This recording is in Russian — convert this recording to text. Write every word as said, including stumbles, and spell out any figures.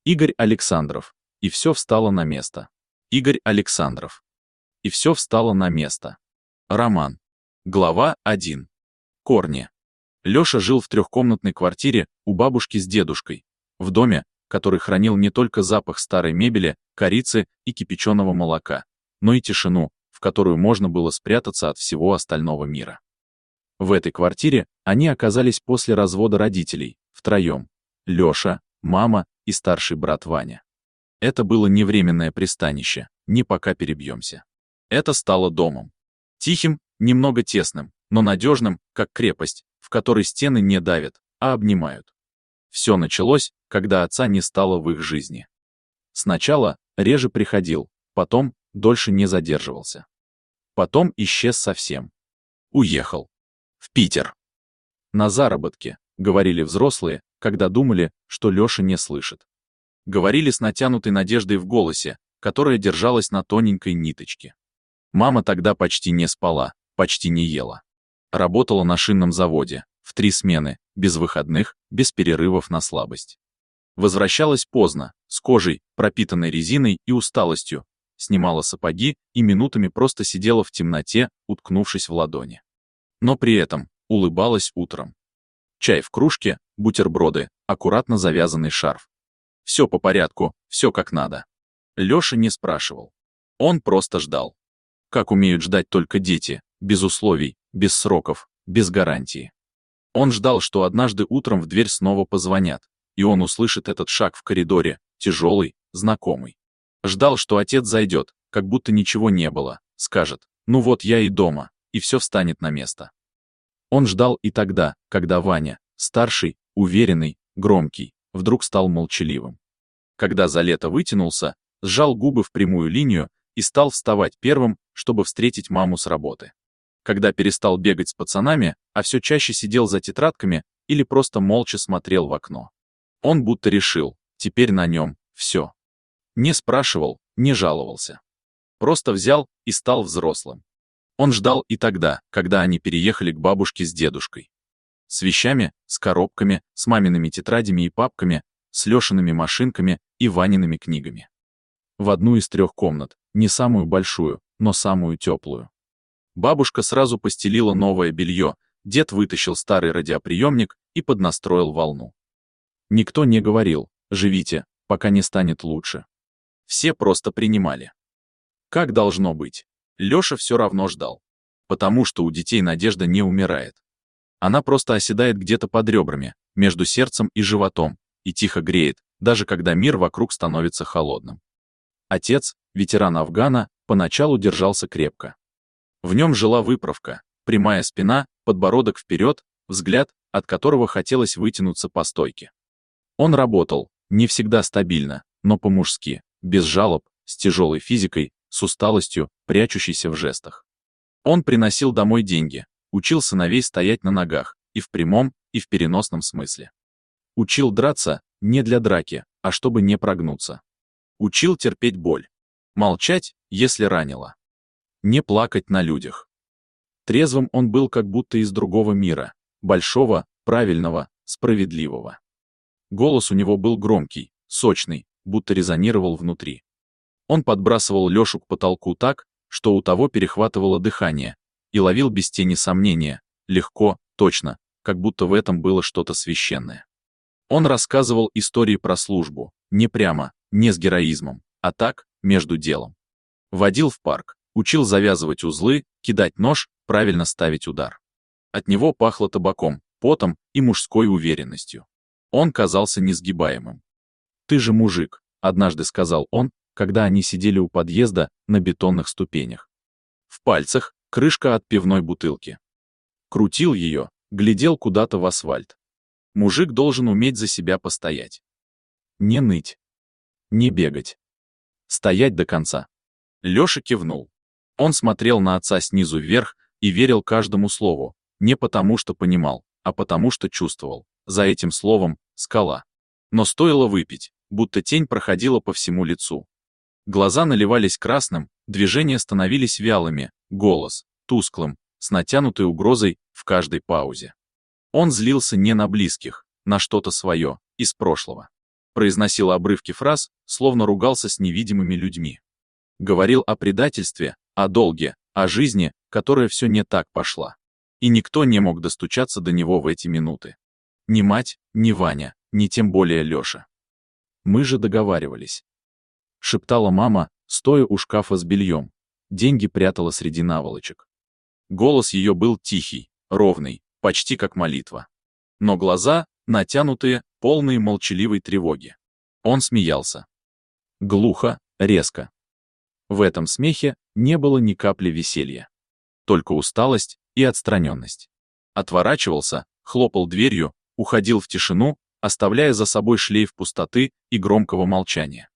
Игорь Александров. И все встало на место. Игорь Александров. И все встало на место. Роман. Глава один. Корни. Лёша жил в трехкомнатной квартире у бабушки с дедушкой, в доме, который хранил не только запах старой мебели, корицы и кипяченого молока, но и тишину, в которую можно было спрятаться от всего остального мира. В этой квартире они оказались после развода родителей, втроем: Лёша, мама и старший брат Ваня. Это было не временное пристанище, не пока перебьемся. Это стало домом. Тихим, немного тесным, но надежным, как крепость, в которой стены не давят, а обнимают. Все началось, когда отца не стало в их жизни. Сначала реже приходил, потом дольше не задерживался. Потом исчез совсем. Уехал. В Питер. На заработки, говорили взрослые, когда думали, что Лёша не слышит. Говорили с натянутой надеждой в голосе, которая держалась на тоненькой ниточке. Мама тогда почти не спала, почти не ела. Работала на шинном заводе, в три смены, без выходных, без перерывов на слабость. Возвращалась поздно, с кожей, пропитанной резиной и усталостью, снимала сапоги и минутами просто сидела в темноте, уткнувшись в ладони. Но при этом улыбалась утром. Чай в кружке, бутерброды, аккуратно завязанный шарф. Все по порядку, все как надо. Лёша не спрашивал. Он просто ждал. Как умеют ждать только дети, без условий, без сроков, без гарантии. Он ждал, что однажды утром в дверь снова позвонят, и он услышит этот шаг в коридоре, тяжелый, знакомый. Ждал, что отец зайдет, как будто ничего не было, скажет: «Ну вот я и дома», и все встанет на место. Он ждал и тогда, когда Ваня, старший, уверенный, громкий, вдруг стал молчаливым. Когда за лето вытянулся, сжал губы в прямую линию и стал вставать первым, чтобы встретить маму с работы. Когда перестал бегать с пацанами, а все чаще сидел за тетрадками или просто молча смотрел в окно. Он будто решил, теперь на нем все. Не спрашивал, не жаловался. Просто взял и стал взрослым. Он ждал и тогда, когда они переехали к бабушке с дедушкой. С вещами, с коробками, с мамиными тетрадями и папками, с Лёшиными машинками и Ваниными книгами. В одну из трех комнат, не самую большую, но самую теплую. Бабушка сразу постелила новое белье, дед вытащил старый радиоприемник и поднастроил волну. Никто не говорил: «Живите, пока не станет лучше». Все просто принимали. Как должно быть. Лёша все равно ждал. Потому что у детей надежда не умирает. Она просто оседает где-то под ребрами, между сердцем и животом, и тихо греет, даже когда мир вокруг становится холодным. Отец, ветеран Афгана, поначалу держался крепко. В нем жила выправка, прямая спина, подбородок вперед, взгляд, от которого хотелось вытянуться по стойке. Он работал, не всегда стабильно, но по-мужски, без жалоб, с тяжелой физикой, с усталостью, прячущейся в жестах. Он приносил домой деньги, учил сыновей стоять на ногах, и в прямом, и в переносном смысле. Учил драться, не для драки, а чтобы не прогнуться. Учил терпеть боль. Молчать, если ранило. Не плакать на людях. Трезвым он был как будто из другого мира, большого, правильного, справедливого. Голос у него был громкий, сочный, будто резонировал внутри. Он подбрасывал Лёшу к потолку так, что у того перехватывало дыхание, и ловил без тени сомнения, легко, точно, как будто в этом было что-то священное. Он рассказывал истории про службу, не прямо, не с героизмом, а так, между делом. Водил в парк, учил завязывать узлы, кидать нож, правильно ставить удар. От него пахло табаком, потом и мужской уверенностью. Он казался несгибаемым. «Ты же мужик», — однажды сказал он, когда они сидели у подъезда на бетонных ступенях. В пальцах крышка от пивной бутылки. Крутил ее, глядел куда-то в асфальт. Мужик должен уметь за себя постоять. Не ныть. Не бегать. Стоять до конца. Лёша кивнул. Он смотрел на отца снизу вверх и верил каждому слову, не потому что понимал, а потому что чувствовал. За этим словом — скала. Но стоило выпить, будто тень проходила по всему лицу. Глаза наливались красным, движения становились вялыми, голос — тусклым, с натянутой угрозой в каждой паузе. Он злился не на близких, на что-то свое, из прошлого. произносил обрывки фраз, словно ругался с невидимыми людьми. Говорил о предательстве, о долге, о жизни, которая все не так пошла. И никто не мог достучаться до него в эти минуты. Ни мать, ни Ваня, ни тем более Лёша. «Мы же договаривались», — шептала мама, стоя у шкафа с бельем. Деньги прятала среди наволочек. Голос ее был тихий, ровный, почти как молитва. Но глаза, натянутые, полные молчаливой тревоги. Он смеялся. Глухо, резко. В этом смехе не было ни капли веселья. Только усталость и отстраненность. Отворачивался, хлопал дверью, уходил в тишину, оставляя за собой шлейф пустоты и громкого молчания.